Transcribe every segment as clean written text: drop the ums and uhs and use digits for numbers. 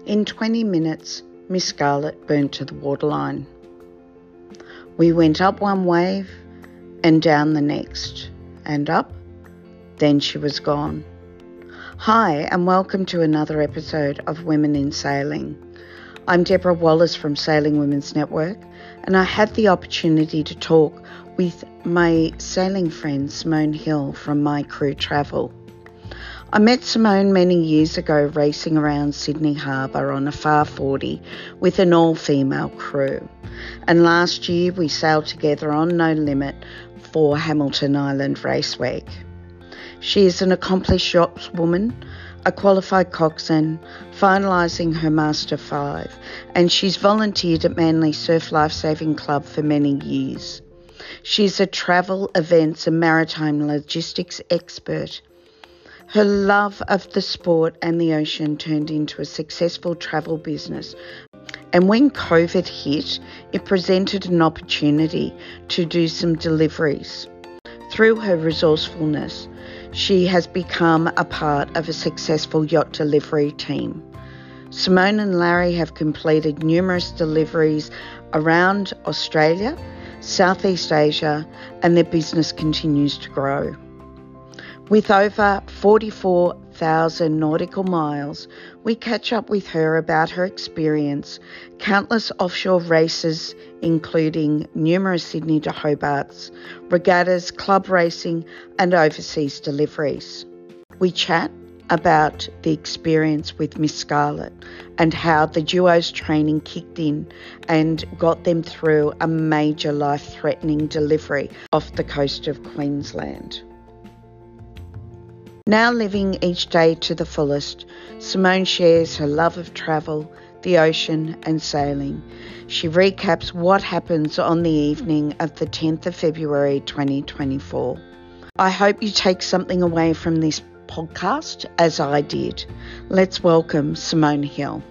In 20 minutes, Miss Scarlett burnt to the waterline. We went up one wave and down the next, and up, then she was gone. Hi, and welcome to another episode of Women in Sailing. I'm Deborah Wallace from Sailing Women's Network, and I had the opportunity to talk with my sailing friend Simone Hill from My Crew Travel. I met Simone many years ago racing around Sydney Harbour on a Far 40 with an all-female crew. And last year we sailed together on No Limit for Hamilton Island Race Week. She is an accomplished yachtswoman, a qualified coxswain, finalising her Master 5, and she's volunteered at Manly Surf Lifesaving Club for many years. She's a travel, events and maritime logistics expert. Her love of the sport and the ocean turned into a successful travel business. And when COVID hit, it presented an opportunity to do some deliveries. Through her resourcefulness, she has become a part of a successful yacht delivery team. Simone and Larry have completed numerous deliveries around Australia, Southeast Asia, and their business continues to grow. With over 44,000 nautical miles, we catch up with her about her experience, countless offshore races, including numerous Sydney to Hobarts, regattas, club racing, and overseas deliveries. We chat about the experience with Miss Scarlett and how the duo's training kicked in and got them through a major life-threatening delivery off the coast of Queensland. Now living each day to the fullest, Simone shares her love of travel, the ocean and sailing. She recaps what happens on the evening of the 10th of February 2024. I hope you take something away from this podcast as I did. Let's welcome Simone Hill.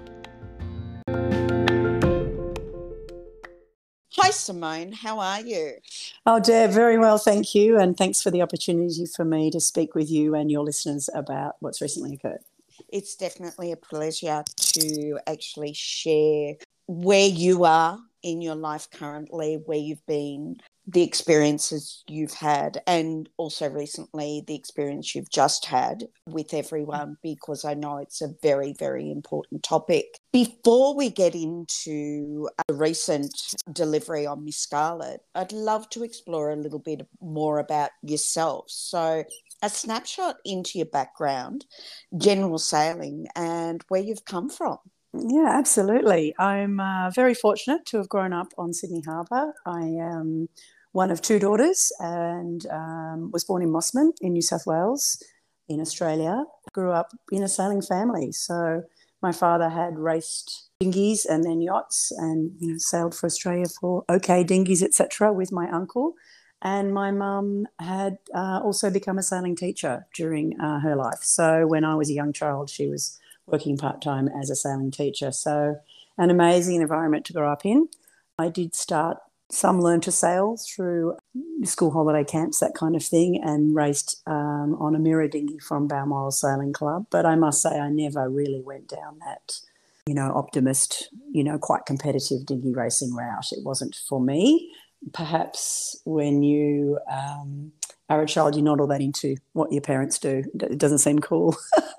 Hi Simone, how are you? Oh, Deb, very well, thank you. And thanks for the opportunity for me to speak with you and your listeners about what's recently occurred. It's definitely a pleasure to actually share where you are in your life currently, where you've been, the experiences you've had, and also recently the experience you've just had with everyone, because I know it's a very, very important topic. Before we get into a recent delivery on Miss Scarlett, I'd love to explore a little bit more about yourself. So a snapshot into your background, general sailing, and where you've come from. Yeah, absolutely. I'm very fortunate to have grown up on Sydney Harbour. I am one of two daughters and was born in Mossman in New South Wales in Australia. Grew up in a sailing family. So my father had raced dinghies and then yachts and sailed for Australia for OK dinghies, etc. with my uncle. And my mum had also become a sailing teacher during her life. So when I was a young child, she was working part-time as a sailing teacher. So an amazing environment to grow up in. I did start learn to sail through school holiday camps, that kind of thing, and raced on a mirror dinghy from Balmoral Sailing Club. But I must say I never really went down that, optimist, quite competitive dinghy racing route. It wasn't for me. Perhaps when you are a child, you're not all that into what your parents do. It doesn't seem cool.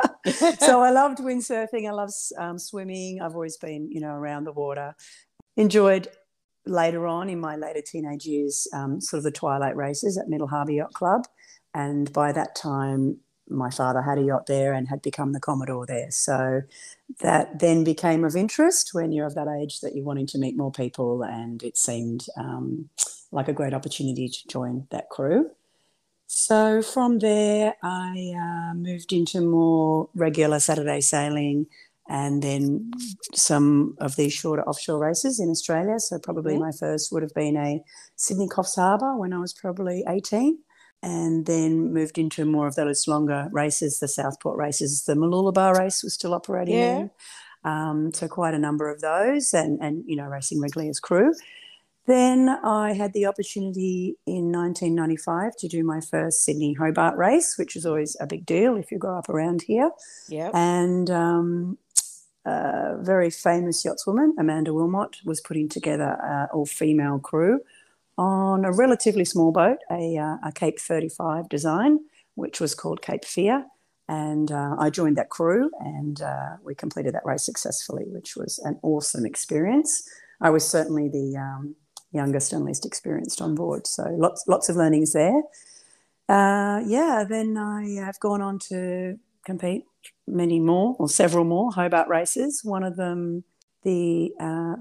So I loved windsurfing. I love swimming. I've always been, around the water. Enjoyed later on in my later teenage years, sort of the twilight races at Middle Harbour Yacht Club. And by that time, my father had a yacht there and had become the Commodore there. So that then became of interest when you're of that age that you're wanting to meet more people, and it seemed like a great opportunity to join that crew. So from there, I moved into more regular Saturday sailing and then some of these shorter offshore races in Australia. So probably my first would have been a Sydney Coffs Harbour when I was probably 18, and then moved into more of those longer races, the Southport races. The Mooloolaba race was still operating then. So quite a number of those and racing regularly as crew. Then I had the opportunity in 1995 to do my first Sydney Hobart race, which is always a big deal if you grow up around here. Yep. And a very famous yachtswoman, Amanda Wilmot, was putting together an all-female crew on a relatively small boat, a Cape 35 design, which was called Cape Fear. And I joined that crew, and we completed that race successfully, which was an awesome experience. I was certainly the youngest and least experienced on board, so lots of learnings there. Then I have gone on to compete many more, or several more, Hobart races. One of them, the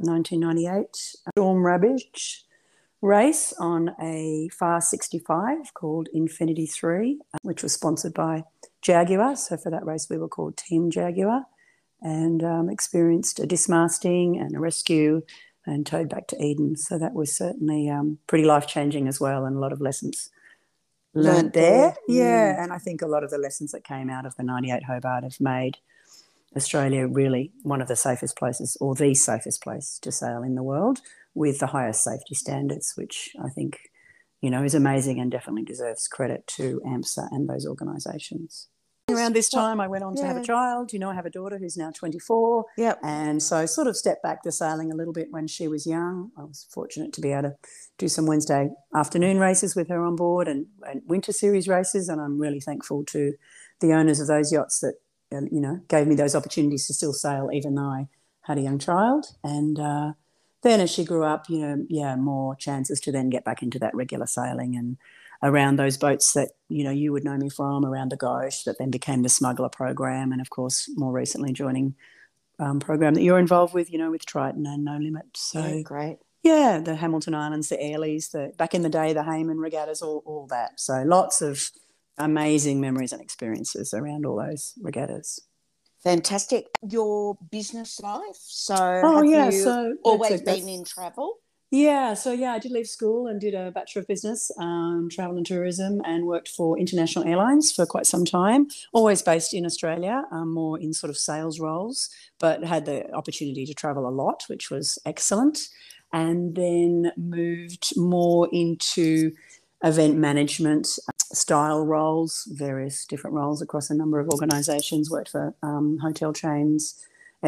1998 Storm Ravage race on a Fast 65 called Infinity 3, which was sponsored by Jaguar. So for that race, we were called Team Jaguar, and experienced a dismasting and a rescue and towed back to Eden. So that was certainly pretty life-changing as well, and a lot of lessons learned there. Yeah, and I think a lot of the lessons that came out of the 98 Hobart have made Australia really one of the safest places, or the safest place to sail in the world, with the highest safety standards, which I think, is amazing and definitely deserves credit to AMSA and those organisations. Around this time, I went on to have a child. I have a daughter who's now 24. Yep. And so I sort of stepped back to sailing a little bit when she was young. I was fortunate to be able to do some Wednesday afternoon races with her on board, and winter series races. And I'm really thankful to the owners of those yachts that, gave me those opportunities to still sail, even though I had a young child. And then as she grew up, more chances to then get back into that regular sailing, and around those boats that, you would know me from, around the Gauche, that then became the Smuggler program, and of course, more recently joining program that you're involved with, with Triton and No Limit. So great. Yeah, the Hamilton Islands, the Airlies, back in the day, the Hayman regattas, all that. So lots of amazing memories and experiences around all those regattas. Fantastic. Your business life? So have you always been in travel? Yeah, I did leave school and did a Bachelor of Business, Travel and Tourism, and worked for international airlines for quite some time, always based in Australia, more in sort of sales roles, but had the opportunity to travel a lot, which was excellent. And then moved more into event management style roles, various different roles across a number of organisations, worked for hotel chains,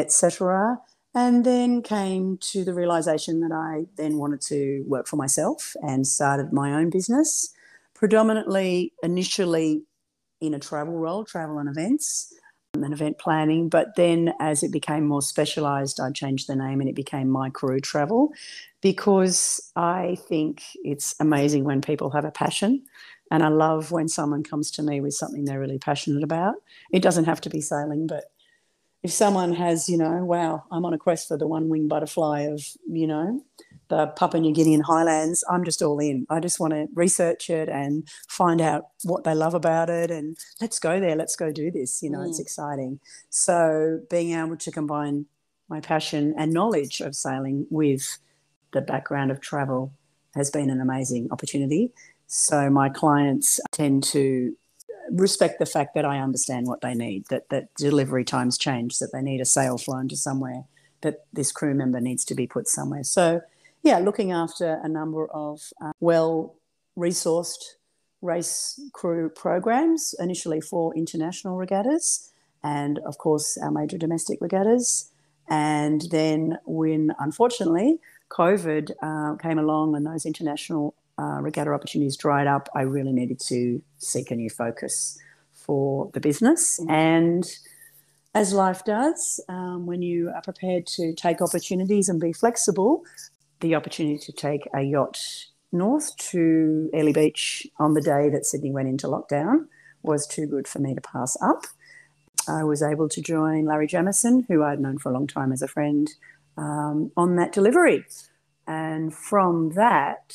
etc. And then came to the realisation that I then wanted to work for myself and started my own business, predominantly initially in a travel role, travel and events and event planning. But then as it became more specialised, I changed the name and it became My Crew Travel, because I think it's amazing when people have a passion. And I love when someone comes to me with something they're really passionate about. It doesn't have to be sailing, but if someone has, wow, I'm on a quest for the one-winged butterfly of, the Papua New Guinean highlands, I'm just all in. I just want to research it and find out what they love about it, and let's go there, let's go do this. It's exciting. So being able to combine my passion and knowledge of sailing with the background of travel has been an amazing opportunity. So my clients tend to respect the fact that I understand what they need, that delivery times change, that they need a sail flown to somewhere, that this crew member needs to be put somewhere. So, looking after a number of well-resourced race crew programs, initially for international regattas and, of course, our major domestic regattas. And then when, unfortunately, COVID came along and those international regatta opportunities dried up, I really needed to seek a new focus for the business. And as life does, when you are prepared to take opportunities and be flexible, the opportunity to take a yacht north to Airlie Beach on the day that Sydney went into lockdown was too good for me to pass up. I was able to join Larry Jamieson, who I'd known for a long time as a friend, on that delivery. And from that,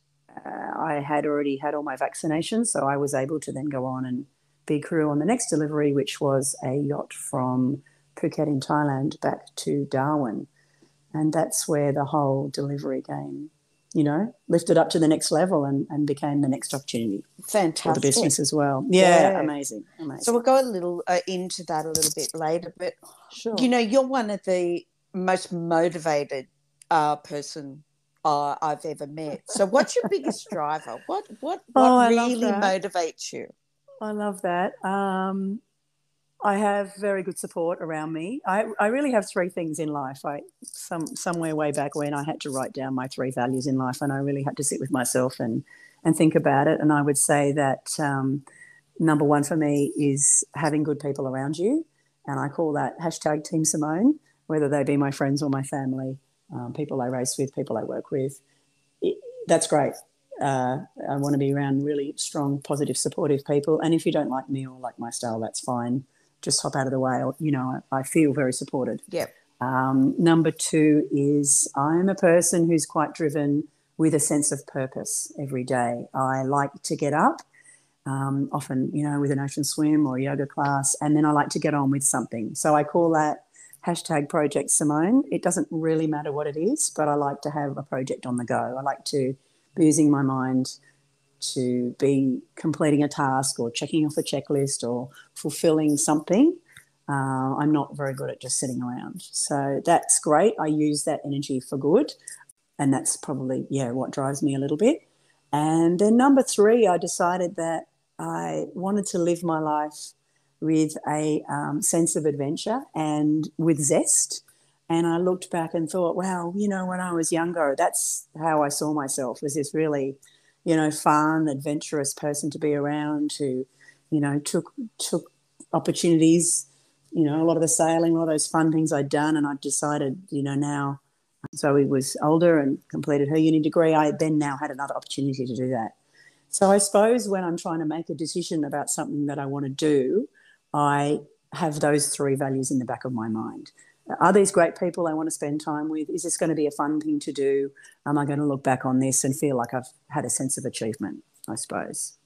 I had already had all my vaccinations, so I was able to then go on and be crew on the next delivery, which was a yacht from Phuket in Thailand back to Darwin. And that's where the whole delivery game, lifted up to the next level and became the next opportunity. Fantastic. For the business as well. Yeah. Amazing. So we'll go a little into that a little bit later. But, sure. You're one of the most motivated person I've ever met. So what's your biggest driver? What really motivates you? I love that. I have very good support around me. I really have three things in life. Somewhere way back when I had to write down my three values in life, and I really had to sit with myself and think about it. And I would say that number one for me is having good people around you, and I call that hashtag Team Simone, whether they be my friends or my family, people I race with, people I work with. That's great. I want to be around really strong, positive, supportive people. And if you don't like me or like my style, that's fine. Just hop out of the way. I feel very supported. Yeah. Number two is I'm a person who's quite driven with a sense of purpose every day. I like to get up, often, with an ocean swim or a yoga class, and then I like to get on with something. So I call that hashtag Project Simone. It doesn't really matter what it is, but I like to have a project on the go. I like to be using my mind to be completing a task or checking off a checklist or fulfilling something. I'm not very good at just sitting around. So that's great. I use that energy for good. And that's probably, what drives me a little bit. And then number three, I decided that I wanted to live my life with a sense of adventure and with zest. And I looked back and thought, wow, when I was younger, that's how I saw myself, as this really, fun, adventurous person to be around, who, took opportunities, a lot of the sailing, a lot of those fun things I'd done. And I decided, now, Zoe was older and completed her uni degree. I then now had another opportunity to do that. So I suppose when I'm trying to make a decision about something that I want to do, I have those three values in the back of my mind. Are these great people I want to spend time with? Is this going to be a fun thing to do? Am I going to look back on this and feel like I've had a sense of achievement, I suppose?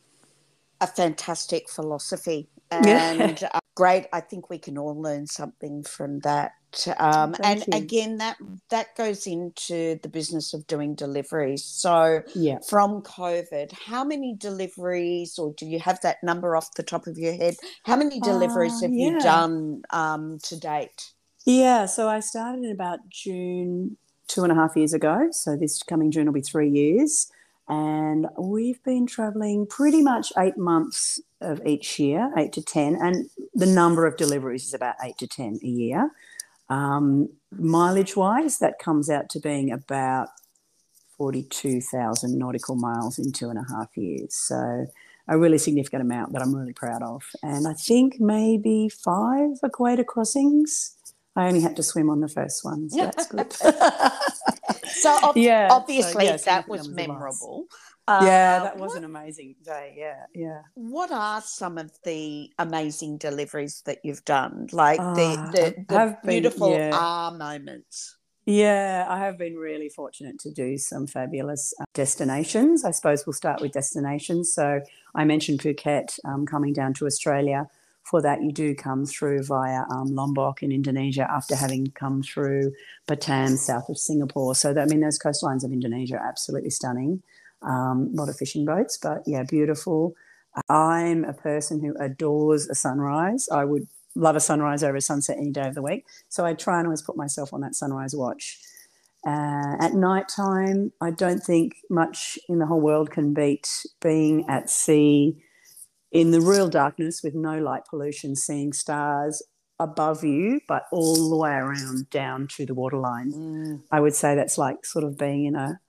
A fantastic philosophy and great. I think we can all learn something from that. And you. Again, that goes into the business of doing deliveries. So from COVID, how many deliveries, or do you have that number off the top of your head? How many deliveries have you done to date? Yeah, so I started in about June 2.5 years ago. So this coming June will be 3 years. And we've been travelling pretty much 8 months of each year, 8 to 10. And the number of deliveries is about 8 to 10 a year. Mileage-wise, that comes out to being about 42,000 nautical miles in 2.5 years. So a really significant amount that I'm really proud of. And I think maybe 5 equator crossings. I only had to swim on the first one, so that's good. So obviously that was memorable. That was an amazing day. Yeah. What are some of the amazing deliveries that you've done? Like the beautiful moments. Yeah, I have been really fortunate to do some fabulous destinations. I suppose we'll start with destinations. So I mentioned Phuket, coming down to Australia. For that, you do come through via Lombok in Indonesia after having come through Batam, south of Singapore. So, those coastlines of Indonesia are absolutely stunning. A lot of fishing boats, but, beautiful. I'm a person who adores a sunrise. I would love a sunrise over a sunset any day of the week. So I try and always put myself on that sunrise watch. At night time, I don't think much in the whole world can beat being at sea in the real darkness with no light pollution, seeing stars above you, but all the way around down to the waterline. I would say that's like sort of being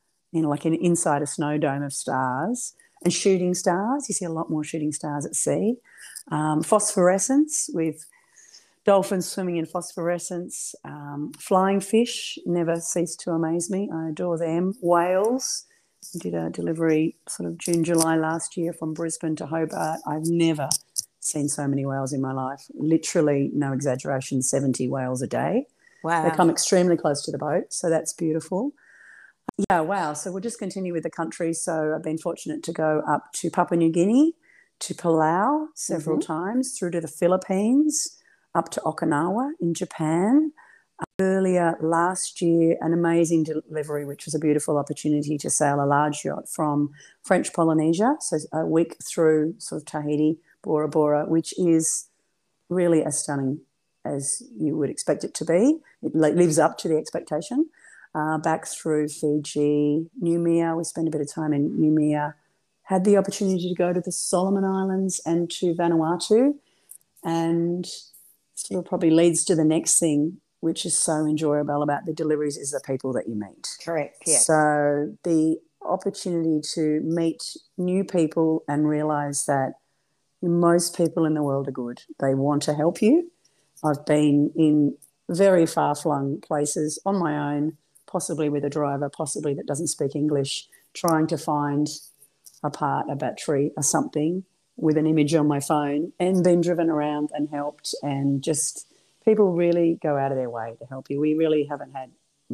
inside a snow dome of stars and shooting stars. You see a lot more shooting stars at sea. Phosphorescence with dolphins swimming in phosphorescence. Flying fish never cease to amaze me. I adore them. Whales. I did a delivery sort of June, July last year from Brisbane to Hobart. I've never seen so many whales in my life. Literally, no exaggeration, 70 whales a day. Wow. They come extremely close to the boat, so that's beautiful. Yeah, wow. So we'll just continue with the country. So I've been fortunate to go up to Papua New Guinea, to Palau several times, through to the Philippines, up to Okinawa in Japan. Earlier last year, an amazing delivery, which was a beautiful opportunity to sail a large yacht from French Polynesia, so a week through sort of Tahiti, Bora Bora, which is really as stunning as you would expect it to be. It lives up to the expectation. Back through Fiji, Noumea, we spent a bit of time in Noumea, had the opportunity to go to the Solomon Islands and to Vanuatu. And sort of probably leads to the next thing, which is so enjoyable about the deliveries, is the people that you meet. Correct, yeah. So the opportunity to meet new people and realise that most people in the world are good. They want to help you. I've been in very far-flung places on my own, possibly with a driver, possibly that doesn't speak English, trying to find a part, a battery, or something with an image on my phone, and been driven around and helped, and just people really go out of their way to help you. We really haven't had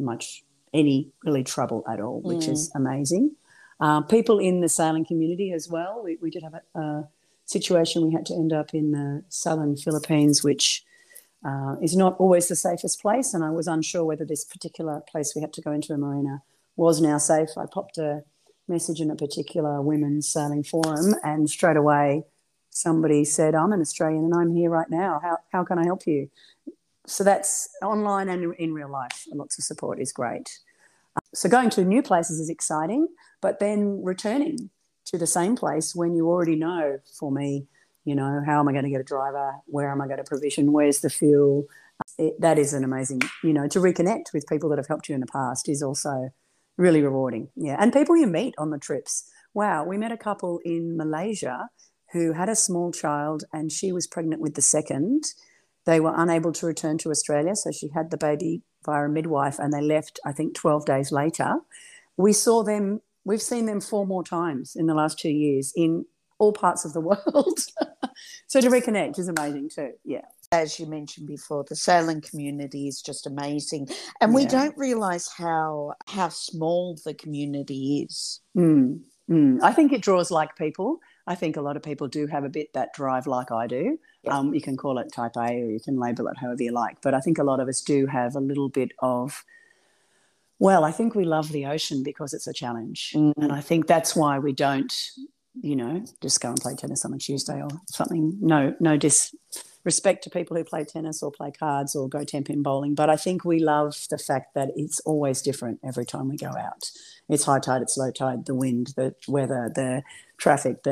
any really trouble at all, which is amazing. People in the sailing community as well. We did have a situation. We had to end up in the southern Philippines, which is not always the safest place, and I was unsure whether this particular place we had to go into, a marina, was now safe. I popped a message in a particular women's sailing forum, and straight away somebody said, "I'm an Australian and I'm here right now. How can I help you?" So that's online and in real life. Lots of support is great. So going to new places is exciting, but then returning to the same place when you already know, for me, how am I going to get a driver? Where am I going to provision? Where's the fuel? That is an amazing, to reconnect with people that have helped you in the past is also really rewarding. Yeah. And people you meet on the trips. Wow. We met a couple in Malaysia who had a small child and she was pregnant with the second. They were unable to return to Australia, so she had the baby via a midwife, and they left, I think, 12 days later. We've seen them 4 more times in the last 2 years in all parts of the world. So to reconnect is amazing too, yeah. As you mentioned before, the sailing community is just amazing. And we don't realise how small the community is. I think it draws like people. I think a lot of people do have a bit that drive like I do. Yeah. You can call it type A or you can label it however you like. But I think a lot of us do have a little bit of, well, I think we love the ocean because it's a challenge. And I think that's why we don't, just go and play tennis on a Tuesday or something. No disrespect to people who play tennis or play cards or go 10-pin bowling. But I think we love the fact that it's always different every time we go out. It's high tide, it's low tide, the wind, the weather, the traffic,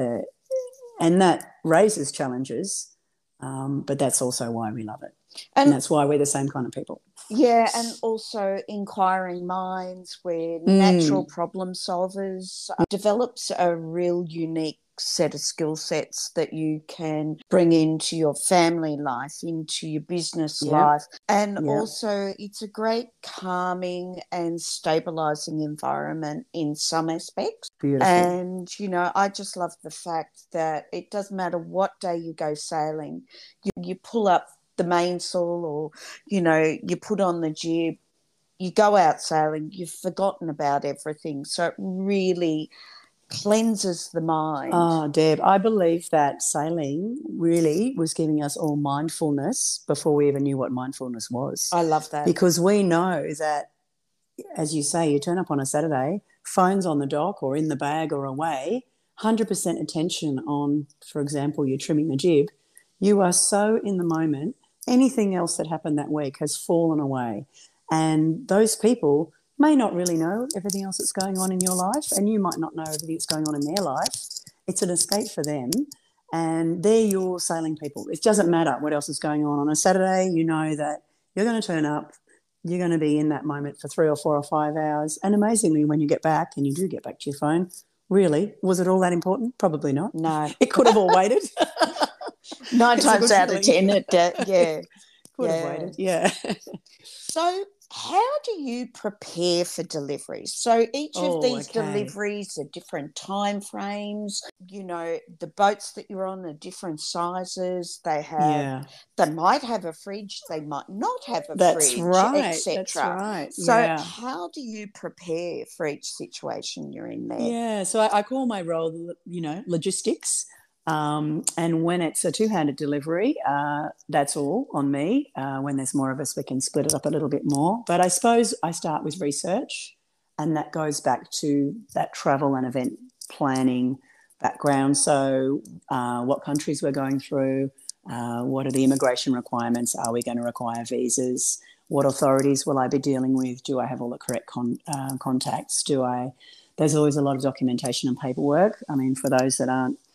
and that raises challenges. But that's also why we love it. And that's why we're the same kind of people. Yeah, and also inquiring minds. We're natural problem solvers. Develops a real unique set of skill sets that you can bring into your family life, into your business life. And also it's a great calming and stabilizing environment in some aspects. Beautiful. And, I just love the fact that it doesn't matter what day you go sailing, you pull up the mainsail or, you put on the jib, you go out sailing, you've forgotten about everything. So it really cleanses the mind. Oh, Deb, I believe that sailing really was giving us all mindfulness before we even knew what mindfulness was. I love that. Because we know that, as you say, you turn up on a Saturday, phone's on the dock or in the bag or away, 100% attention on, for example, you're trimming the jib. You are so in the moment. Anything else that happened that week has fallen away. And those people may not really know everything else that's going on in your life, and you might not know everything that's going on in their life. It's an escape for them, and they're your sailing people. It doesn't matter what else is going on. On a Saturday, you know that you're going to turn up, you're going to be in that moment for 3 or 4 or 5 hours, and amazingly, when you get back, and you do get back to your phone, really, was it all that important? Probably not. No. It could have all waited. 9 times out of 10, it could have waited. Yeah. So how do you prepare for deliveries? So each of these deliveries are different time frames. The boats that you're on are different sizes. They might have a fridge, they might not have a fridge, etc. That's right. So how do you prepare for each situation you're in there? Yeah, so I call my role, logistics. And when it's a two-handed delivery, that's all on me. When there's more of us, we can split it up a little bit more. But I suppose I start with research, and that goes back to that travel and event planning background. So what countries we're going through, what are the immigration requirements? Are we going to require visas? What authorities will I be dealing with? Do I have all the correct contacts? There's always a lot of documentation and paperwork. I mean, for those that aren't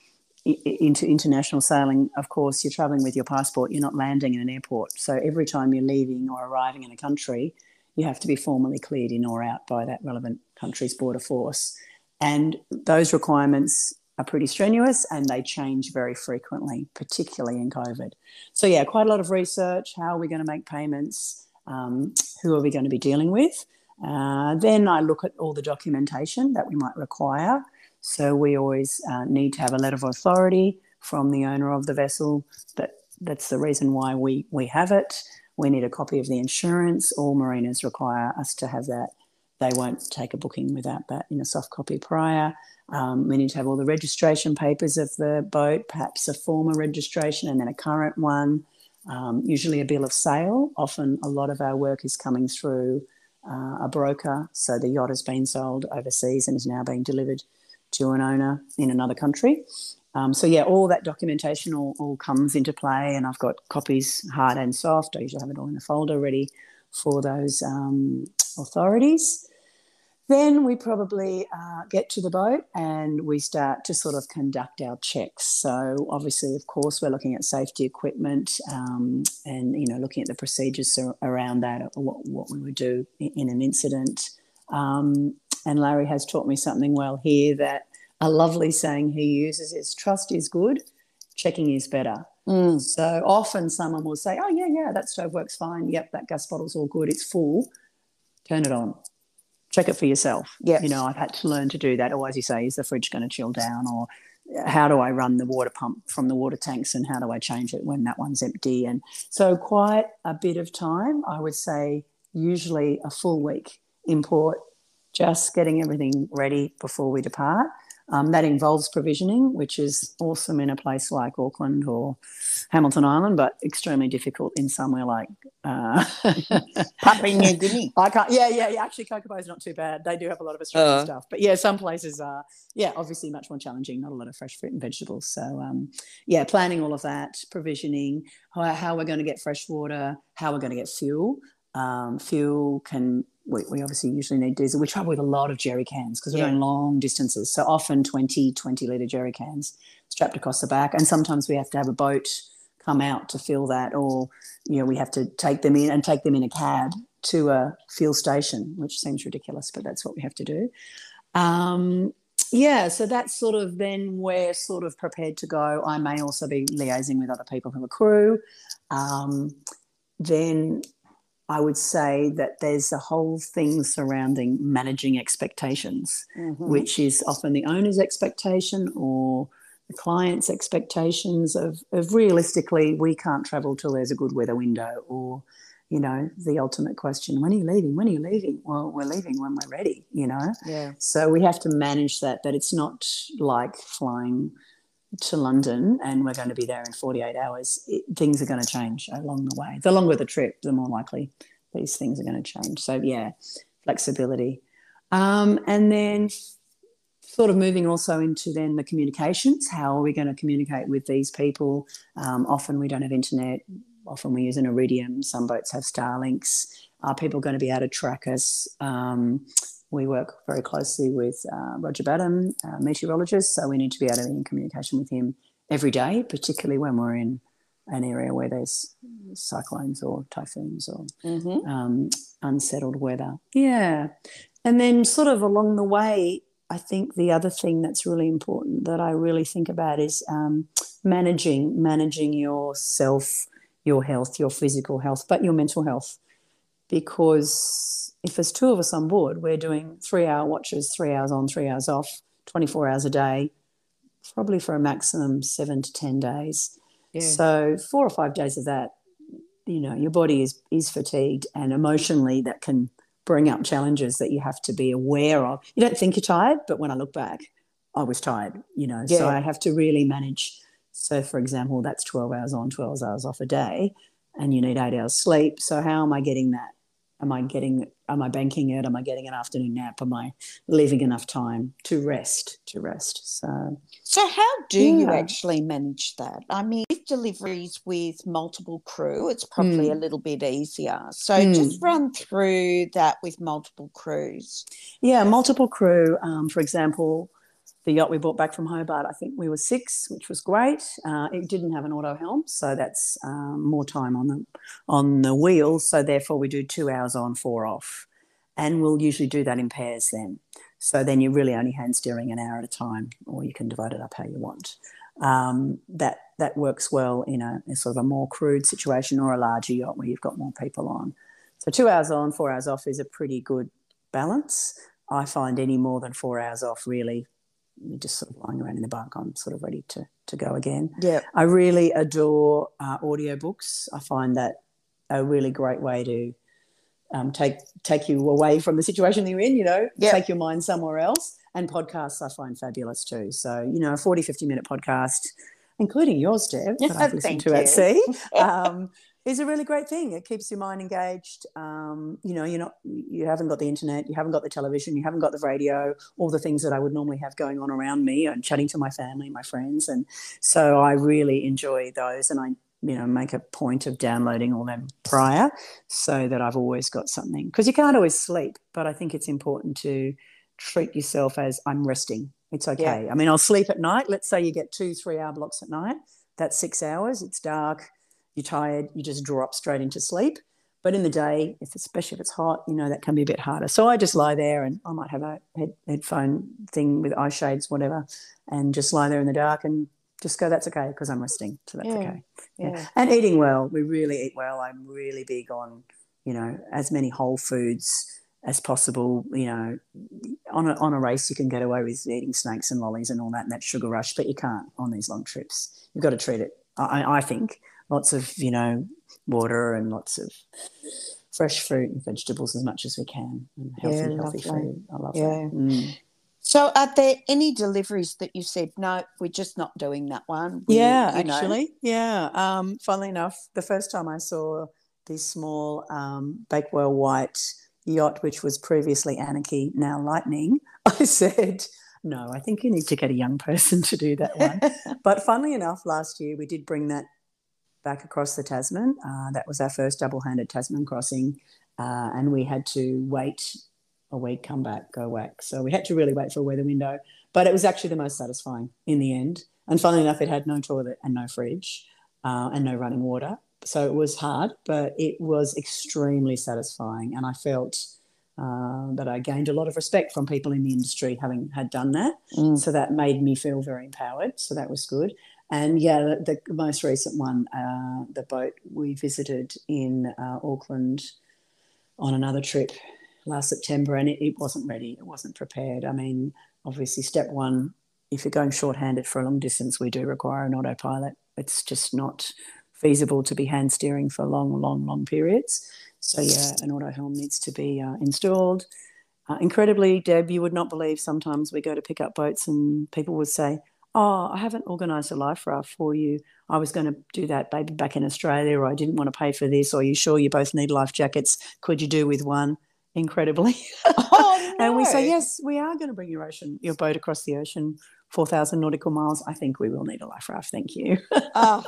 into international sailing, of course, you're traveling with your passport. You're not landing in an airport. So every time you're leaving or arriving in a country, you have to be formally cleared in or out by that relevant country's border force. And those requirements are pretty strenuous and they change very frequently, particularly in COVID. So, yeah, quite a lot of research. How are we going to make payments? Who are we going to be dealing with? Then I look at all the documentation that we might require. So we always need to have a letter of authority from the owner of the vessel. That's the reason why we have it. We need a copy of the insurance. All marinas require us to have that. They won't take a booking without that in a soft copy prior. We need to have all the registration papers of the boat, perhaps a former registration and then a current one, usually a bill of sale. Often a lot of our work is coming through a broker. So the yacht has been sold overseas and is now being delivered to an owner in another country. So, yeah, all that documentation all comes into play, and I've got copies, hard and soft. I usually have it all in a folder ready for those authorities. Then we probably get to the boat and we start to sort of conduct our checks. So obviously, of course, we're looking at safety equipment and, looking at the procedures around that, what we would do in an incident. And Larry has taught me something well here, that a lovely saying he uses is, trust is good, checking is better. So often someone will say, oh, yeah, that stove works fine. Yep, that gas bottle's all good. It's full. Turn it on. Check it for yourself. Yes. I've had to learn to do that. Or as you say, is the fridge going to chill down? Or how do I run the water pump from the water tanks and how do I change it when that one's empty? And so quite a bit of time, I would say usually a full week in port, just getting everything ready before we depart. That involves provisioning, which is awesome in a place like Auckland or Hamilton Island, but extremely difficult in somewhere like Papua New Guinea. I can't. Yeah. Actually, Kokopo is not too bad. They do have a lot of Australian stuff, but yeah, some places are. Yeah, obviously much more challenging. Not a lot of fresh fruit and vegetables. So, planning all of that, provisioning, how we're going to get fresh water, how we're going to get fuel. Fuel can. We obviously usually need diesel. We travel with a lot of jerry cans because we're going long distances. So often 20-litre jerry cans strapped across the back. And sometimes we have to have a boat come out to fill that, or, we have to take them in a cab to a fuel station, which seems ridiculous, but that's what we have to do. So that's sort of then we're sort of prepared to go. I may also be liaising with other people who are crew. Then I would say that there's a whole thing surrounding managing expectations, which is often the owner's expectation or the client's expectations of realistically, we can't travel till there's a good weather window, or, the ultimate question, when are you leaving? When are you leaving? Well, we're leaving when we're ready, Yeah. So we have to manage that it's not like flying to London and we're going to be there in 48 hours. Things are going to change along the way. The longer the trip, the more likely these things are going to change. So, flexibility. And then sort of moving also into then the communications. How are we going to communicate with these people? Often we don't have internet. Often we use an Iridium. Some boats have Starlinks. Are people going to be able to track us? We work very closely with Roger Badham, meteorologist, so we need to be able to be in communication with him every day, particularly when we're in an area where there's cyclones or typhoons or unsettled weather. Yeah. And then sort of along the way, I think the other thing that's really important that I really think about is managing yourself, your health, your physical health, but your mental health. Because if there's two of us on board, we're doing 3-hour watches, 3 hours on, 3 hours off, 24 hours a day, probably for a maximum 7 to 10 days. Yeah. So 4 or 5 days of that, your body is fatigued, and emotionally that can bring up challenges that you have to be aware of. You don't think you're tired, but when I look back, I was tired, so I have to really manage. So, for example, that's 12 hours on, 12 hours off a day, and you need 8 hours sleep. So how am I getting that? Am I banking it? Am I getting an afternoon nap? Am I leaving enough time to rest? So how do you actually manage that? I mean, with deliveries with multiple crew, it's probably a little bit easier. So just run through that with multiple crews. Yeah, multiple crew. For example, the yacht we brought back from Hobart, I think we were 6, which was great. It didn't have an auto helm, so that's more time on the wheel. So therefore, we do 2 hours on, 4 off, and we'll usually do that in pairs then. So then you're really only hand steering an hour at a time, or you can divide it up how you want. That works well in a sort of a more crude situation or a larger yacht where you've got more people on. So 2 hours on, 4 hours off is a pretty good balance. I find any more than 4 hours off, really, you're just sort of lying around in the bunk. I'm sort of ready to go again. Yeah. I really adore audiobooks. I find that a really great way to take you away from the situation that you're in, take your mind somewhere else. And podcasts I find fabulous too. So, a 40, 50-minute podcast, including yours, Deb, that I've listened to at sea, is a really great thing. It keeps your mind engaged. You haven't got the internet, you haven't got the television, you haven't got the radio, all the things that I would normally have going on around me and chatting to my family, my friends. And so I really enjoy those, and I make a point of downloading all them prior so that I've always got something, because you can't always sleep, but I think it's important to treat yourself as I'm resting. It's okay. Yeah. I mean, I'll sleep at night. Let's say you get 2-3 hour blocks at night. That's 6 hours. It's dark. You're tired. You just draw up straight into sleep. But in the day, especially if it's hot, that can be a bit harder. So I just lie there, and I might have a headphone thing with eye shades, whatever, and just lie there in the dark and just go, that's okay, because I'm resting. So that's okay. Yeah. And eating well. We really eat well. I'm really big on, as many whole foods as possible. On a race you can get away with eating snakes and lollies and all that, and that sugar rush, but you can't on these long trips. You've got to treat it, I think, lots of water and lots of fresh fruit and vegetables as much as we can, and healthy food. I love that. So are there any deliveries that you said, no, we're just not doing that one? Actually. Funnily enough, the first time I saw this small Bakewell White yacht, which was previously Anarchy, now Lightning, I said, no, I think you need to get a young person to do that one. But funnily enough, last year we did bring that back across the Tasman. That was our first double-handed Tasman crossing, and we had to wait a week, come back, go whack. So we had to really wait for a weather window, but it was actually the most satisfying in the end. And funnily enough, it had no toilet and no fridge and no running water. So it was hard, but it was extremely satisfying. And I felt that I gained a lot of respect from people in the industry having had done that. So that made me feel very empowered. So that was good. And, the most recent one, the boat we visited in Auckland on another trip last September, and it wasn't ready. It wasn't prepared. I mean, obviously, step one, if you're going short-handed for a long distance, we do require an autopilot. It's just not feasible to be hand steering for long periods. So, an auto helm needs to be installed. Incredibly, Deb, you would not believe sometimes we go to pick up boats and people would say, oh, I haven't organised a life raft for you. I was going to do that baby back in Australia, or I didn't want to pay for this, or are you sure you both need life jackets? Could you do with one? Incredibly. Oh, no. And we say, yes, we are going to bring your boat across the ocean, 4,000 nautical miles. I think we will need a life raft. Thank you. Oh.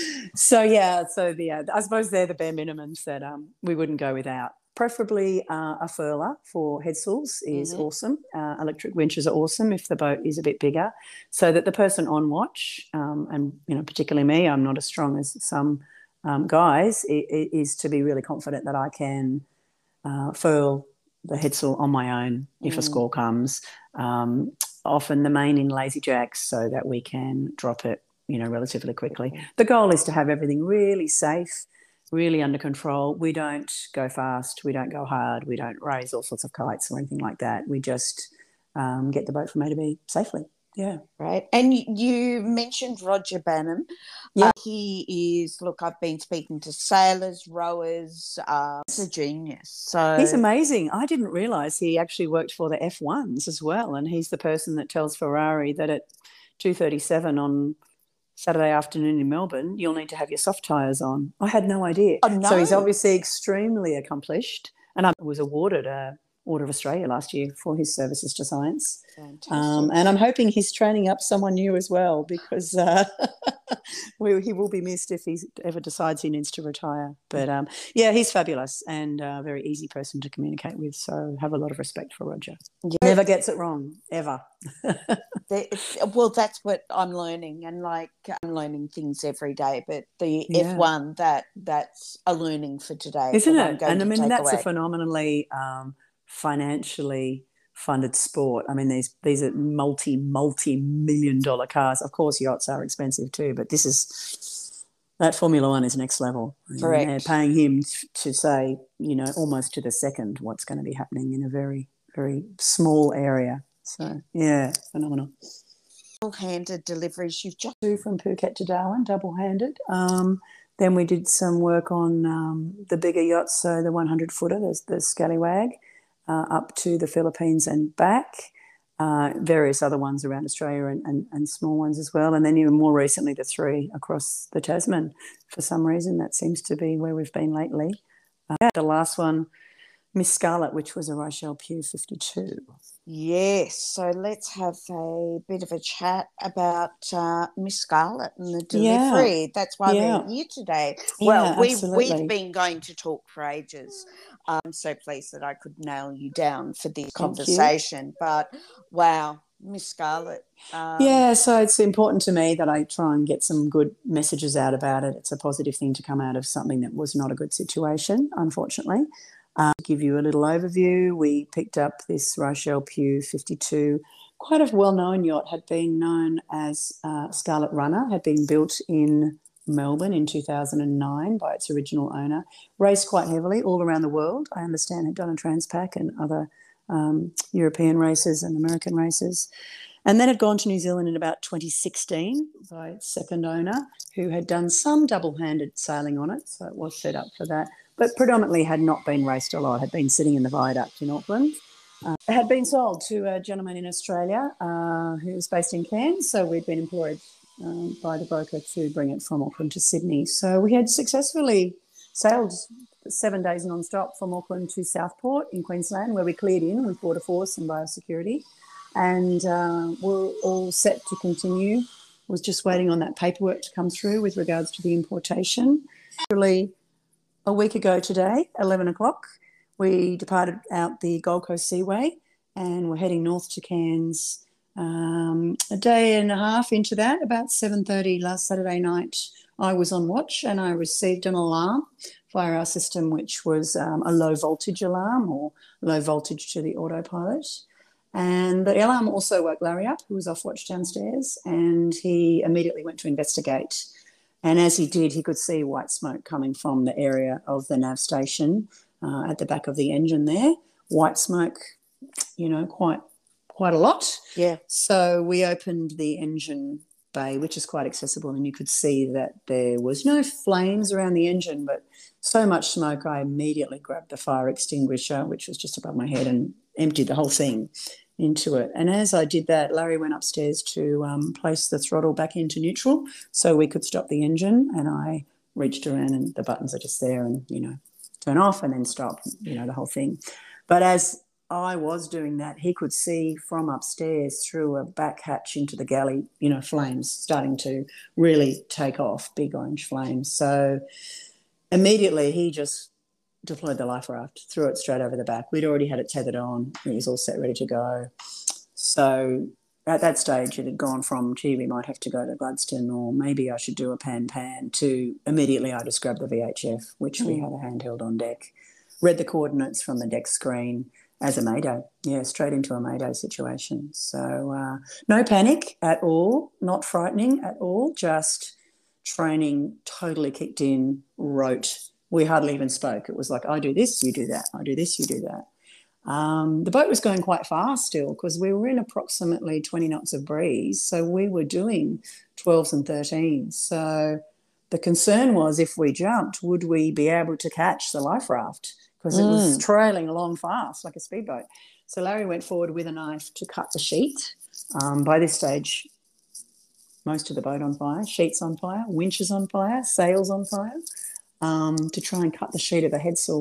I suppose they're the bare minimums that we wouldn't go without. Preferably a furler for headsails is awesome. Electric winches are awesome if the boat is a bit bigger, so that the person on watch, and particularly me, I'm not as strong as some guys, is to be really confident that I can furl the headsail on my own if a squall comes. Often the main in lazy jacks, so that we can drop it, relatively quickly. The goal is to have everything really safe, really under control. We don't go fast, we don't go hard, we don't raise all sorts of kites or anything like that. We just get the boat from A to B safely. Yeah. Right. And you mentioned Roger Banham. Yeah. He is, I've been speaking to sailors, rowers. He's a genius. So he's amazing. I didn't realise he actually worked for the F1s as well, and he's the person that tells Ferrari that at 2:37 on Saturday afternoon in Melbourne, you'll need to have your soft tyres on. I had no idea. Oh, no. So he's obviously extremely accomplished, and I was awarded a Order of Australia last year for his services to science. Fantastic. And I'm hoping he's training up someone new as well, because he will be missed if he ever decides he needs to retire. But yeah, he's fabulous and a very easy person to communicate with. So have a lot of respect for Roger. Yeah. Never gets it wrong, ever. Well, that's what I'm learning, and like I'm learning things every day. But the Yeah. F1, that's a learning for today, isn't that I'm it? going And I to mean, take that's away. a phenomenally financially funded sport. I mean, these are multi-million-dollar cars. Of course, yachts are expensive too, but that Formula One is next level. Correct. And they're paying him to say, almost to the second what's going to be happening in a very, very small area. So, yeah, phenomenal. Double-handed deliveries. You've just two from Phuket to Darwin, double-handed. Then we did some work on the bigger yachts, so the 100-footer, the Scallywag, up to the Philippines and back. Various other ones around Australia and small ones as well. And then even more recently, the 3 across the Tasman. For some reason, that seems to be where we've been lately. The last one, Miss Scarlet, which was a Rochelle Pugh 52. Yes, so let's have a bit of a chat about Miss Scarlet and the delivery. Yeah. That's why we're here today. Yeah, Well, absolutely. we've been going to talk for ages. I'm so pleased that I could nail you down for this conversation. But wow, Miss Scarlet. Yeah, so it's important to me that I try and get some good messages out about it. It's a positive thing to come out of something that was not a good situation, unfortunately. To give you a little overview, we picked up this Rochelle Pugh 52, quite a well-known yacht, had been known as Scarlet Runner, had been built in Melbourne in 2009 by its original owner, raced quite heavily all around the world. I understand had done a Transpac and other European races and American races. And then had gone to New Zealand in about 2016 by its second owner, who had done some double-handed sailing on it, so it was set up for that, but predominantly had not been raced a lot, had been sitting in the viaduct in Auckland. It had been sold to a gentleman in Australia who was based in Cairns, so we'd been employed by the broker to bring it from Auckland to Sydney. So we had successfully sailed 7 days non-stop from Auckland to Southport in Queensland, where we cleared in with Border Force and biosecurity. And we're all set to continue. Was just waiting on that paperwork to come through with regards to the importation. Actually, a week ago today, 11 o'clock, we departed out the Gold Coast Seaway and we're heading north to Cairns. A day and a half into that, about 7:30 last Saturday night, I was on watch and I received an alarm via our system, which was a low voltage alarm or low voltage to the autopilot. And the alarm also woke Larry up, who was off watch downstairs, and he immediately went to investigate. And as he did, he could see white smoke coming from the area of the nav station at the back of the engine there. White smoke, quite a lot. Yeah. So we opened the engine bay, which is quite accessible, and you could see that there was no flames around the engine, but so much smoke, I immediately grabbed the fire extinguisher, which was just above my head, and emptied the whole thing into it. And as I did that, Larry went upstairs to place the throttle back into neutral so we could stop the engine, and I reached around and the buttons are just there and, turn off and then stop, the whole thing. But as I was doing that, he could see from upstairs through a back hatch into the galley, flames starting to really take off, big orange flames. So immediately he just deployed the life raft, threw it straight over the back. We'd already had it tethered on. It was all set, ready to go. So at that stage, it had gone from, gee, we might have to go to Gladstone, or maybe I should do a pan, to immediately I just grabbed the VHF, which we had a handheld on deck, read the coordinates from the deck screen as a mayday. Yeah, straight into a mayday situation. So no panic at all, not frightening at all, just training totally kicked in, rote. We hardly even spoke. It was like, I do this, you do that. I do this, you do that. The boat was going quite fast still because we were in approximately 20 knots of breeze. So we were doing 12s and 13s. So the concern was, if we jumped, would we be able to catch the life raft? Because it was trailing along fast like a speedboat. So Larry went forward with a knife to cut the sheet. By this stage, most of the boat on fire, sheets on fire, winches on fire, sails on fire, to try and cut the sheet of the headsail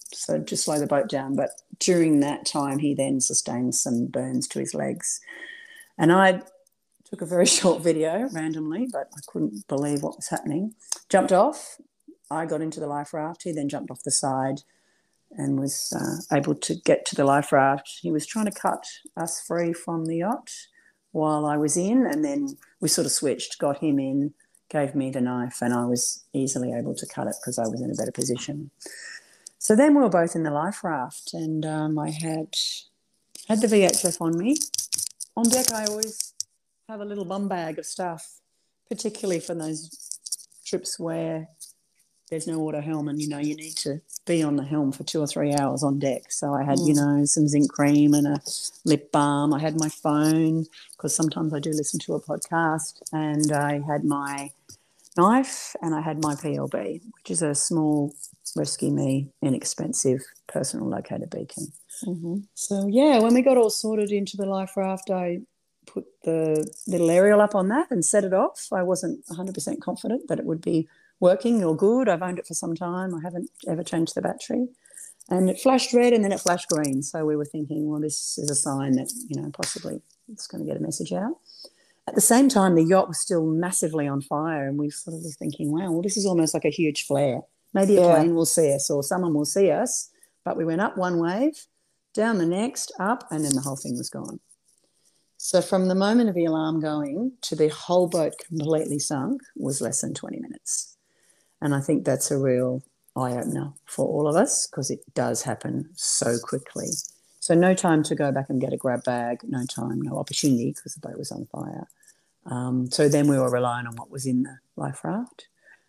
so to slow the boat down. But during that time, he then sustained some burns to his legs. And I took a very short video randomly, but I couldn't believe what was happening. Jumped off. I got into the life raft. He then jumped off the side and was able to get to the life raft. He was trying to cut us free from the yacht while I was in, and then we sort of switched, got him in, gave me the knife, and I was easily able to cut it because I was in a better position. So then we were both in the life raft, and I had the VHF on me. On deck, I always have a little bum bag of stuff, particularly for those trips where there's no auto helm and, you need to be on the helm for 2 or 3 hours on deck. So I had, some zinc cream and a lip balm. I had my phone because sometimes I do listen to a podcast, and I had my knife and I had my PLB, which is a small Rescue Me inexpensive personal locator beacon. Mm-hmm. So, when we got all sorted into the life raft, I put the little aerial up on that and set it off. I wasn't 100% confident that it would be working or good. I've owned it for some time. I haven't ever changed the battery. And it flashed red and then it flashed green. So we were thinking, well, this is a sign that, possibly it's going to get a message out. At the same time, the yacht was still massively on fire, and we sort of were thinking, wow, well, this is almost like a huge flare. Maybe a plane will see us or someone will see us. But we went up one wave, down the next, up, and then the whole thing was gone. So from the moment of the alarm going to the whole boat completely sunk was less than 20 minutes. And I think that's a real eye-opener for all of us because it does happen so quickly. So no time to go back and get a grab bag, no time, no opportunity because the boat was on fire. So then we were relying on what was in the life raft.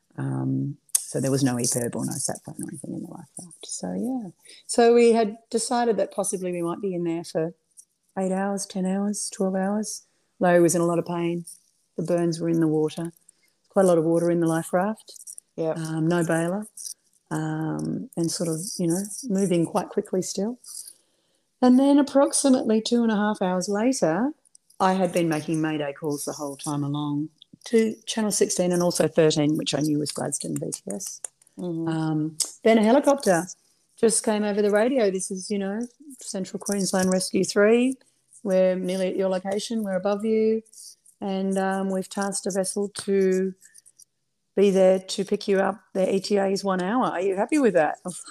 So there was no EPIRB or no sat phone or anything in the life raft. So, So we had decided that possibly we might be in there for 8 hours, 10 hours, 12 hours. Larry was in a lot of pain. The burns were in the water. Quite a lot of water in the life raft. Yeah. No bailer. And sort of, moving quite quickly still. And then approximately 2.5 hours later, I had been making Mayday calls the whole time along to Channel 16 and also 13, which I knew was Gladstone VTS. Mm-hmm. Then a helicopter just came over the radio. This is, Central Queensland Rescue 3. We're nearly at your location. We're above you. And we've tasked a vessel to be there to pick you up. Their ETA is 1 hour. Are you happy with that? I was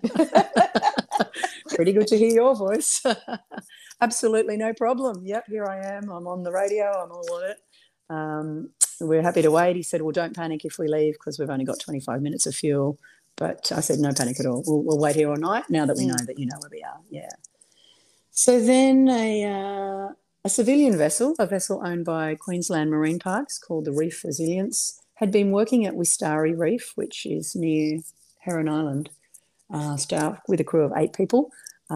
like, pretty good to hear your voice. Absolutely no problem. Yep, here I am. I'm on the radio. I'm all on it. We're happy to wait. He said, well, don't panic if we leave because we've only got 25 minutes of fuel. But I said, no panic at all. We'll wait here all night now that we know that you know where we are. Yeah. So then a civilian vessel, a vessel owned by Queensland Marine Parks called the Reef Resilience, had been working at Wistari Reef, which is near Heron Island, staffed with a crew of 8 people.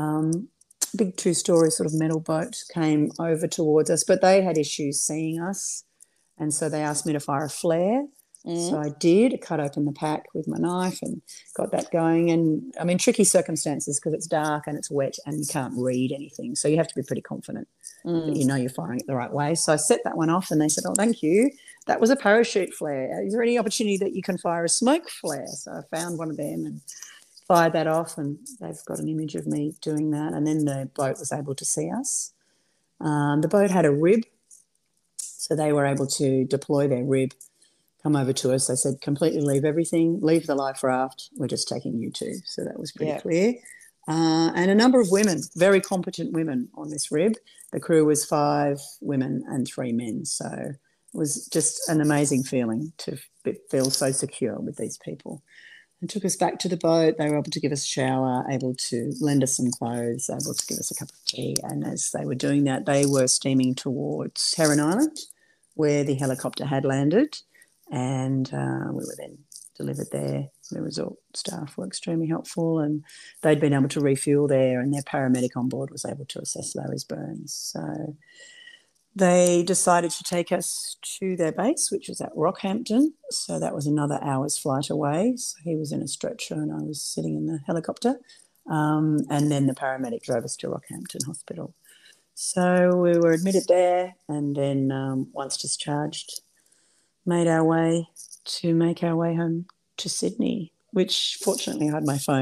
Big 2-story sort of metal boat came over towards us, but they had issues seeing us. And so they asked me to fire a flare. So I did. I cut open the pack with my knife and got that going. And, I mean, tricky circumstances because it's dark and it's wet and you can't read anything. So you have to be pretty confident that you know you're firing it the right way. So I set that one off and they said, oh, thank you. That was a parachute flare. Is there any opportunity that you can fire a smoke flare? So I found one of them and fired that off, and they've got an image of me doing that. And then the boat was able to see us. The boat had a rib, so they were able to deploy their rib, come over to us. They said, completely leave everything, leave the life raft. We're just taking you two. So that was pretty clear. And a number of women, very competent women on this rib. The crew was 5 women and 3 men. So it was just an amazing feeling to feel so secure with these people. And took us back to the boat. They were able to give us a shower, able to lend us some clothes, able to give us a cup of tea. And as they were doing that, they were steaming towards Heron Island, where the helicopter had landed. And we were then delivered there. The resort staff were extremely helpful, and they'd been able to refuel there, and their paramedic on board was able to assess Larry's burns. So they decided to take us to their base, which was at Rockhampton. So that was another hour's flight away. So he was in a stretcher and I was sitting in the helicopter. And then the paramedic drove us to Rockhampton Hospital. So we were admitted there, and then once discharged, made our way to make our way home to Sydney, which fortunately I had my phone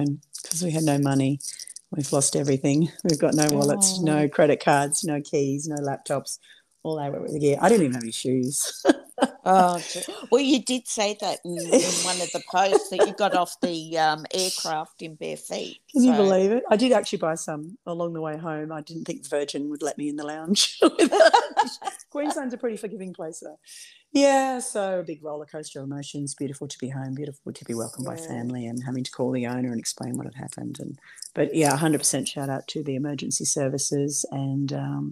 because we had no money. We've lost everything. We've got no wallets, no credit cards, no keys, no laptops. All they were with the gear. I didn't even have any shoes. Oh, well, you did say that in one of the posts that you got off the aircraft in bare feet. Can you believe it? I did actually buy some along the way home. I didn't think Virgin would let me in the lounge. Queensland's a pretty forgiving place, though. Yeah, so a big roller coaster of emotions. Beautiful to be home, beautiful to be welcomed by family, and having to call the owner and explain what had happened. But yeah, 100% shout out to the emergency services. And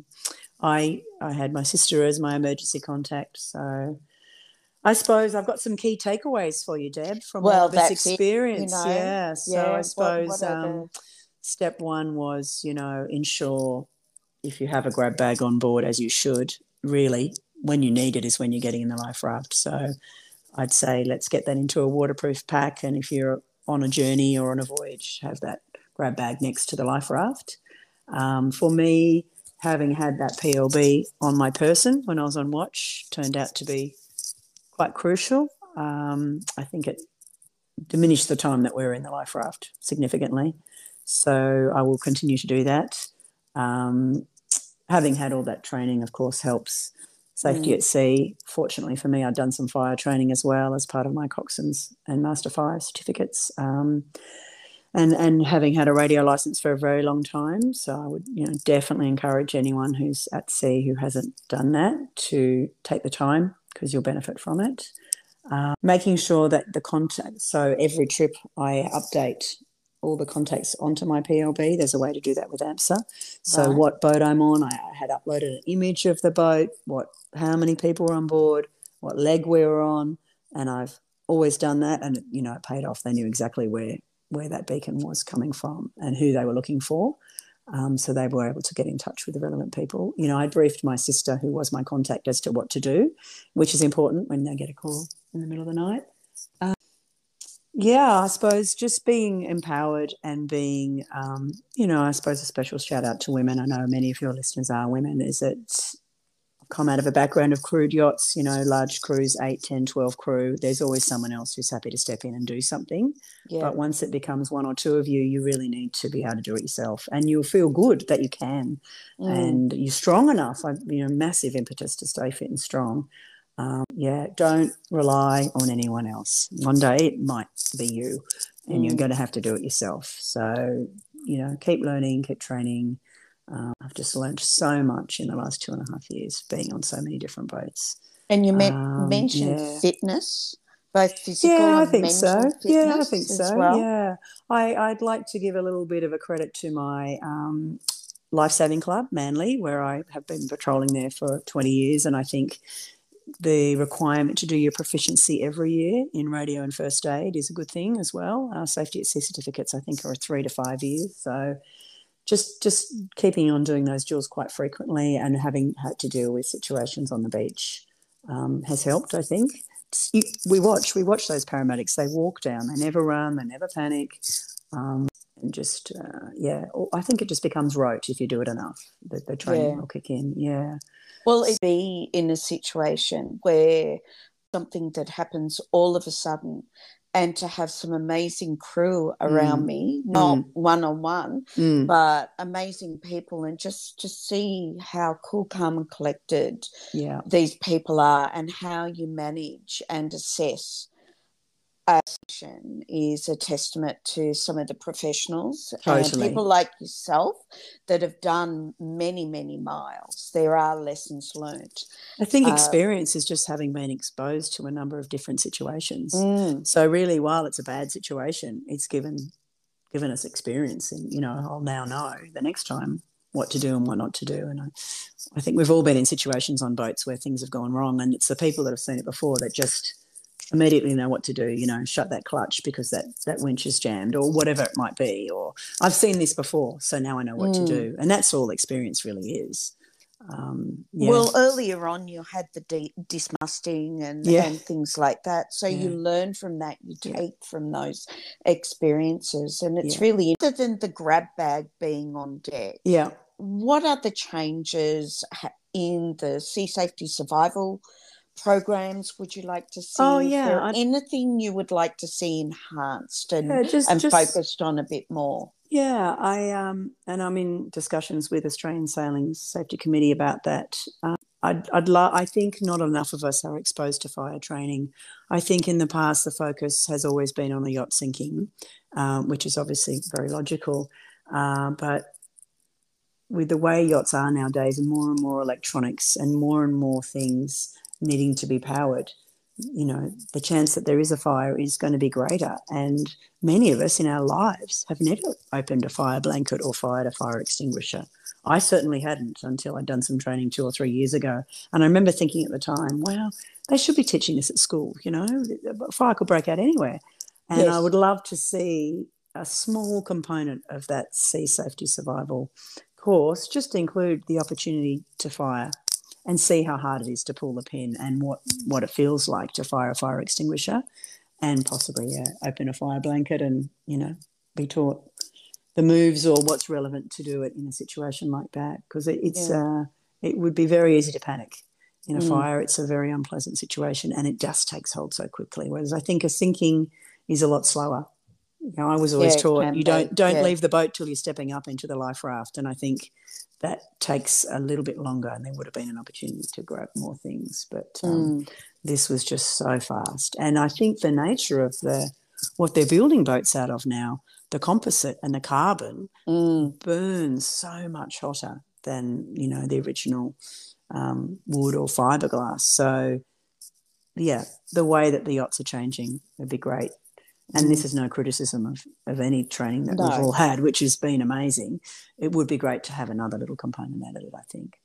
I had my sister as my emergency contact, so I suppose I've got some key takeaways for you, Deb, from all this experience. It, you know? Yeah. So I suppose step one was, ensure if you have a grab bag on board, as you should, really, when you need it is when you're getting in the life raft. So I'd say let's get that into a waterproof pack. And if you're on a journey or on a voyage, have that grab bag next to the life raft. For me, having had that PLB on my person when I was on watch turned out to be quite crucial. I think it diminished the time that we were in the life raft significantly. So I will continue to do that. Having had all that training, of course, helps. Safety at sea. Fortunately for me, I'd done some fire training as well as part of my coxswains and master fire certificates. And having had a radio license for a very long time. So I would, definitely encourage anyone who's at sea who hasn't done that to take the time, because you'll benefit from it. Making sure that the contacts, so every trip I update all the contacts onto my PLB. There's a way to do that with AMSA. So what boat I'm on, I had uploaded an image of the boat, how many people were on board, what leg we were on, and I've always done that, and it paid off. They knew exactly where that beacon was coming from and who they were looking for. So they were able to get in touch with the relevant people. I briefed my sister, who was my contact, as to what to do, which is important when they get a call in the middle of the night. I suppose just being empowered and being, I suppose a special shout out to women. I know many of your listeners are women, is that I've come out of a background of crewed yachts, large crews, 8, 10, 12 crew. There's always someone else who's happy to step in and do something. Yeah. But once it becomes one or two of you, you really need to be able to do it yourself. And you'll feel good that you can. And you're strong enough, massive impetus to stay fit and strong. Don't rely on anyone else. One day it might be you, and you're going to have to do it yourself. So, keep learning, keep training. I've just learned so much in the last 2.5 years being on so many different boats. And you mentioned fitness, both physical and mental fitness. Yeah, I think so. As well. Yeah, I'd like to give a little bit of a credit to my Lifesaving Club, Manly, where I have been patrolling there for 20 years, and I think the requirement to do your proficiency every year in radio and first aid is a good thing as well. Our safety at sea certificates, I think, are 3 to 5 years. So just keeping on doing those drills quite frequently and having had to deal with situations on the beach has helped, I think. We watch those paramedics. They walk down. They never run. They never panic. And just, I think it just becomes rote if you do it enough. The training will kick in, Well, it'd be in a situation where something that happens all of a sudden, and to have some amazing crew around me, not one-on-one, but amazing people, and just to see how cool, calm and collected these people are, and how you manage and assess is a testament to some of the professionals and people like yourself that have done many, many miles. There are lessons learned. I think experience is just having been exposed to a number of different situations. So really, while it's a bad situation, it's given us experience, and I'll now know the next time what to do and what not to do. And I think we've all been in situations on boats where things have gone wrong, and it's the people that have seen it before that just immediately know what to do, shut that clutch because that winch is jammed, or whatever it might be, or I've seen this before, so now I know what to do. And that's all experience really is. Well, earlier on you had the dismasting and things like that, so you learn from that, you take from those experiences, and it's really, other than the grab bag being on deck, what are the changes in the sea safety survival programs would you like to see? Oh, Is yeah. there anything you would like to see enhanced and just focused on a bit more? Yeah, and I'm in discussions with Australian Sailing Safety Committee about that. I think not enough of us are exposed to fire training. I think in the past the focus has always been on a yacht sinking, which is obviously very logical. But with the way yachts are nowadays, and more electronics and more things needing to be powered, the chance that there is a fire is going to be greater. And many of us in our lives have never opened a fire blanket or fired a fire extinguisher. I certainly hadn't until I'd done some training 2 or 3 years ago. And I remember thinking at the time, wow, they should be teaching this at school. A fire could break out anywhere. And yes. I would love to see a small component of that sea safety survival course just include the opportunity to fire and see how hard it is to pull the pin and what it feels like to fire a fire extinguisher and possibly open a fire blanket and, be taught the moves or what's relevant to do it in a situation like that. Because it would be very easy to panic. In a fire, it's a very unpleasant situation and it just takes hold so quickly. Whereas I think a sinking is a lot slower. I was always taught you don't leave the boat till you're stepping up into the life raft. And I think that takes a little bit longer and there would have been an opportunity to grab more things. But this was just so fast. And I think the nature of what they're building boats out of now, the composite and the carbon burns so much hotter than, the original wood or fiberglass. So, the way that the yachts are changing would be great. And this is no criticism of any training that we've all had, which has been amazing. It would be great to have another little component added, I think.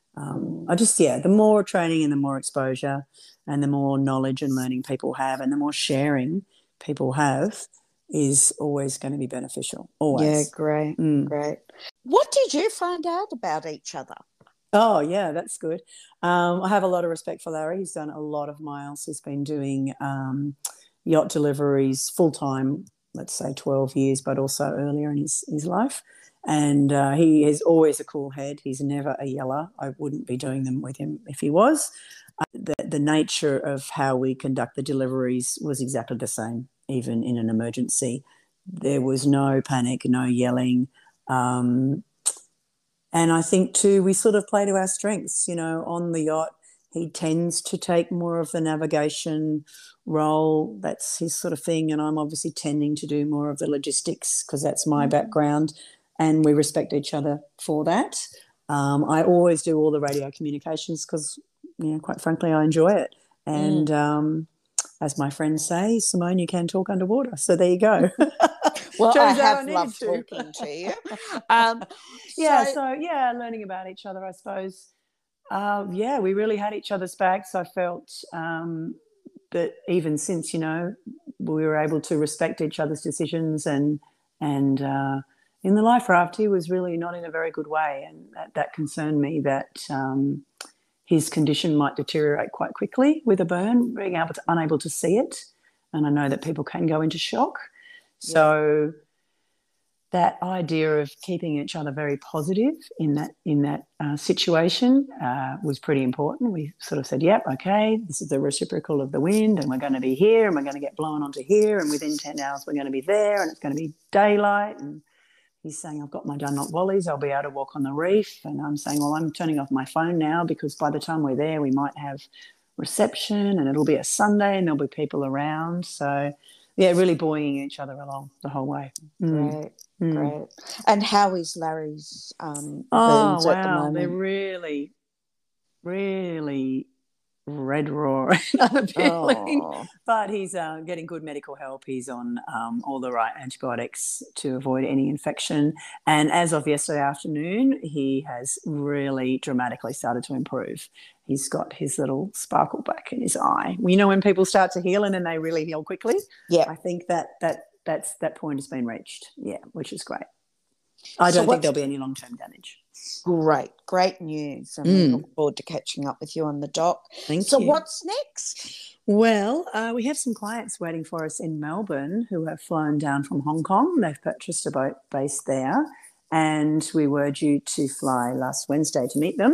The more training and the more exposure and the more knowledge and learning people have and the more sharing people have is always going to be beneficial, always. Yeah, great, great. What did you find out about each other? Oh, yeah, that's good. I have a lot of respect for Larry. He's done a lot of miles. He's been doing yacht deliveries full-time, let's say 12 years, but also earlier in his life. And he is always a cool head. He's never a yeller. I wouldn't be doing them with him if he was. The nature of how we conduct the deliveries was exactly the same, even in an emergency. There was no panic, no yelling. And I think, too, we sort of play to our strengths. On the yacht, he tends to take more of the navigation role. That's his sort of thing. And I'm obviously tending to do more of the logistics because that's my background. And we respect each other for that. I always do all the radio communications because, quite frankly, I enjoy it. And as my friends say, Simone, you can talk underwater. So there you go. Well, I have loved talking to you. Learning about each other, I suppose. We really had each other's backs. I felt that even since, we were able to respect each other's decisions and in the life raft, he was really not in a very good way. And that concerned me that his condition might deteriorate quite quickly with a burn, being unable to see it. And I know that people can go into shock. Yeah. So that idea of keeping each other very positive in that situation was pretty important. We sort of said, yep, okay, this is the reciprocal of the wind and we're going to be here and we're going to get blown onto here and within 10 hours we're going to be there and it's going to be daylight. And he's saying, I've got my Dunlop Wallies, I'll be able to walk on the reef. And I'm saying, well, I'm turning off my phone now because by the time we're there we might have reception and it'll be a Sunday and there'll be people around. So, really buoying each other along the whole way. Great. Great. And how is Larry's burns at the moment? They're really, really red raw and unappealing. But he's getting good medical help. He's on all the right antibiotics to avoid any infection. And as of yesterday afternoon, he has really dramatically started to improve. He's got his little sparkle back in his eye. When people start to heal and then they really heal quickly. Yeah, I think that point has been reached. Yeah, which is great. I don't think there'll be any long-term damage. Great news. And we look forward to catching up with you on the dock. Thank you. So what's next? Well, we have some clients waiting for us in Melbourne who have flown down from Hong Kong. They've purchased a boat based there and we were due to fly last Wednesday to meet them.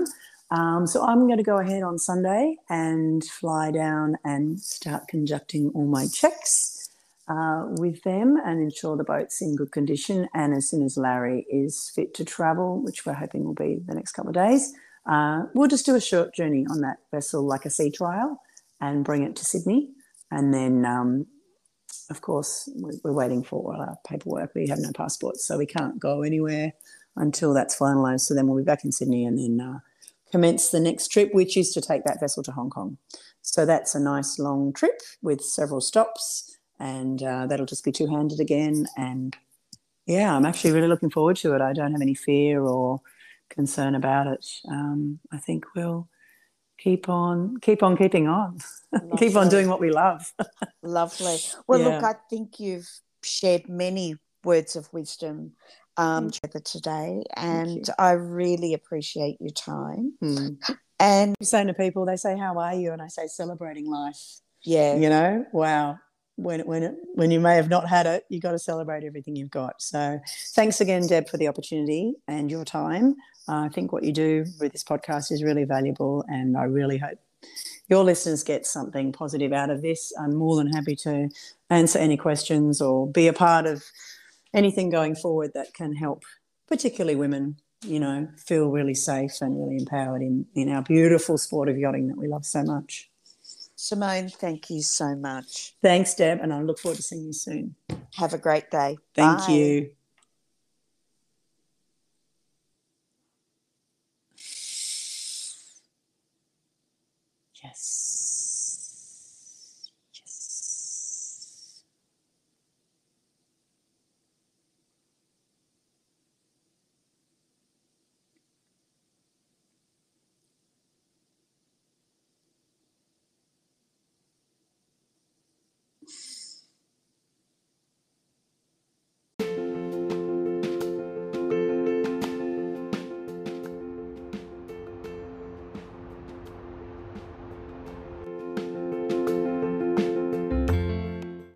So I'm going to go ahead on Sunday and fly down and start conducting all my checks with them and ensure the boat's in good condition. And as soon as Larry is fit to travel, which we're hoping will be the next couple of days, we'll just do a short journey on that vessel, like a sea trial, and bring it to Sydney. And then, of course, we're waiting for our paperwork. We have no passports, so we can't go anywhere until that's finalised. So then we'll be back in Sydney and then commence the next trip, which is to take that vessel to Hong Kong. So that's a nice long trip with several stops, and that'll just be two-handed again. And yeah, I'm actually really looking forward to it. I don't have any fear or concern about it. I think we'll keep on keeping on, keep on Lovely. doing what we love. Lovely. Well, look, Yeah. I think you've shared many words of wisdom together today, and I really appreciate your time. And You're saying to people, they say, "How are you?" And I say, "Celebrating life." yeah, You know, wow. When you may have not had it, you've got to celebrate everything you've got. So thanks again, Deb, for the opportunity and your time. I think what you do with this podcast is really valuable, and I really hope your listeners get something positive out of this. I'm more than happy to answer any questions or be a part of anything going forward that can help, particularly women, feel really safe and really empowered in our beautiful sport of yachting that we love so much. Simone, thank you so much. Thanks, Deb, and I look forward to seeing you soon. Have a great day. Thank you. Yes.